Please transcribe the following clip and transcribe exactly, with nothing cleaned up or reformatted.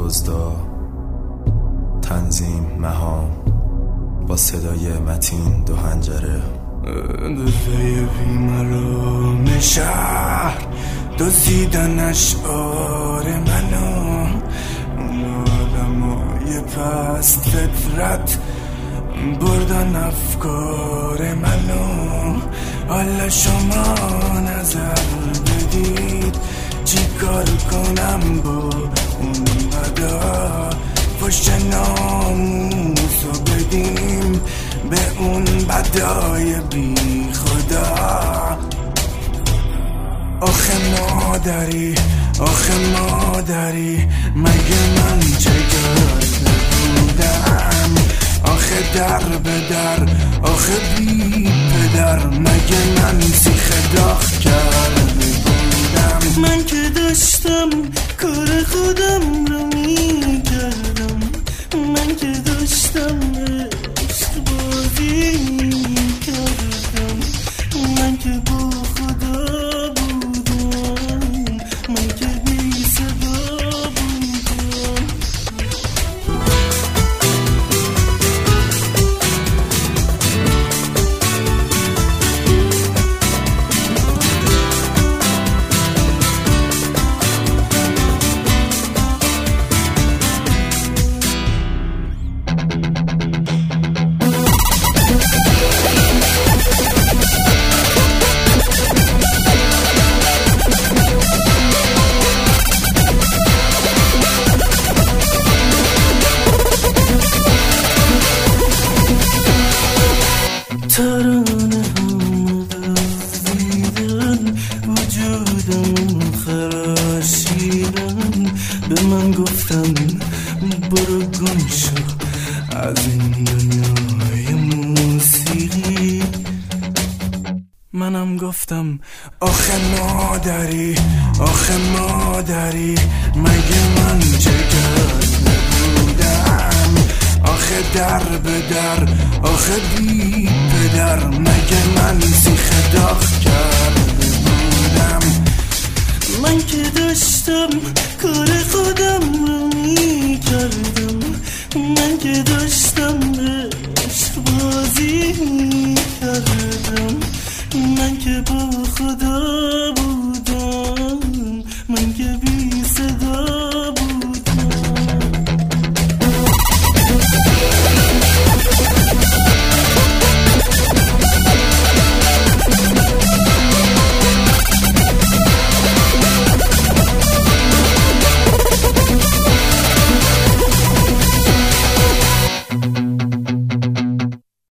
دزدا، تنظیم مهام با صدای متین دو هنجره. دزدای بیمرام شهر دزدیدن اشعار منو، اون آدمای پست فطرت بردن افکار منو. حالا شما نظر بدید چی کار کنم با اون بدا، پشت ناموسو بدیم به اون بدای بی خدا. آخه مادری آخه مادری مگه من چه کرده بودم؟ آخه در به در آخه بی پدر مگه من سیخ داغ کرده بودم؟ من که داشتم کار خودم رو می کردم، من که داشتم عشق بازی می کردم، من که با خدا بودم، من که بی صدا بودم. ترانه هم دزدیدن، وجودم خراشیدن، به من گفتن برو گم شو از این دنیای موسیقی. منم گفتم آخه مادری آخه مادری مگه من چه کرده بودم؟ آخه در به در آخه بی پدر مگه من سیخ داغ کرده بودم؟ من که داشتم کار خودم رو می کردم، من که داشتم عشق بازی می کردم، من که با خدا بود